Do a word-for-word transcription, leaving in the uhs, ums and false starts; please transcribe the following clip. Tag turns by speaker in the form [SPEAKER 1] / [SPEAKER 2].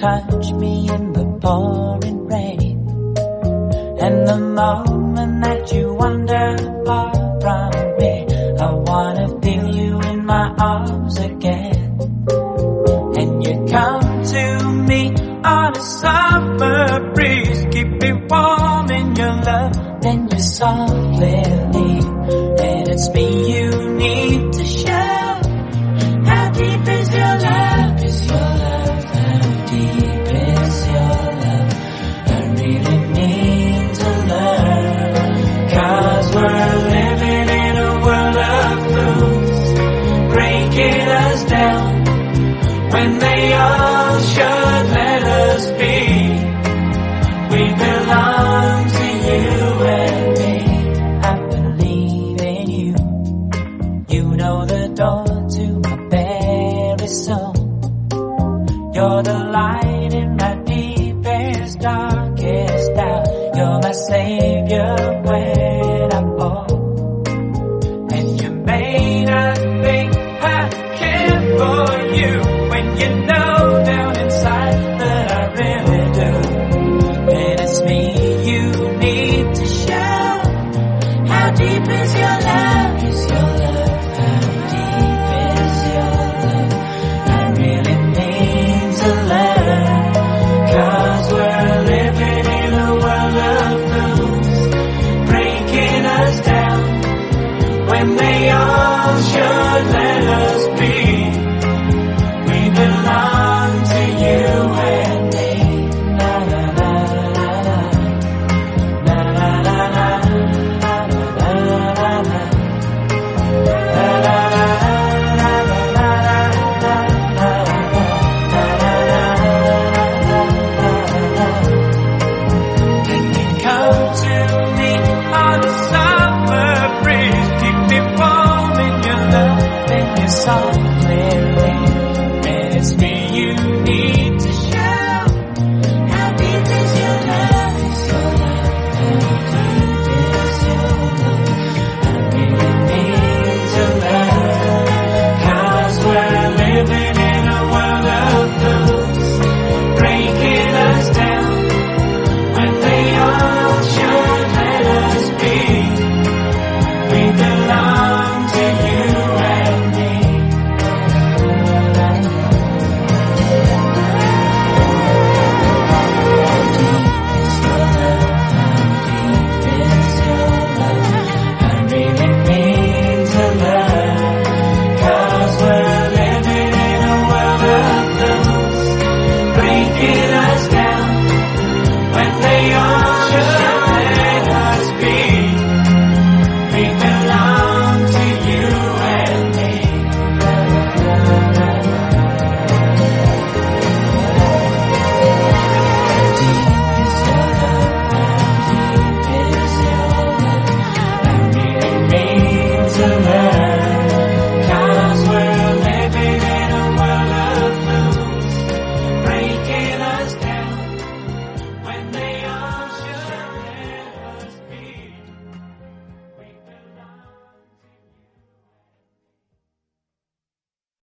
[SPEAKER 1] touch me in the pouring rain, and the moment that you wander far from me, I wanna feel you in my arms again. And you come to me on a summer breeze, keep me warm in your love, then you softly leave, and it's me you need to show. How deep is your love? Is your love? How deep is your love? I really need to learn, 'cause we're living in a world of fools, breaking us down when they all should let us be. We belong to you and me. I believe in you. You know the door to my very soul. You're the light in my deepest, darkest doubt. You're my savior when I fall. And you may not think I care for you, when you know down inside that I really do. And it's me you need to show. How deep is your love? Is your love? How deep is your love? I really need to learn, 'cause we're living in a world of fools, breaking us down when they all should let us be.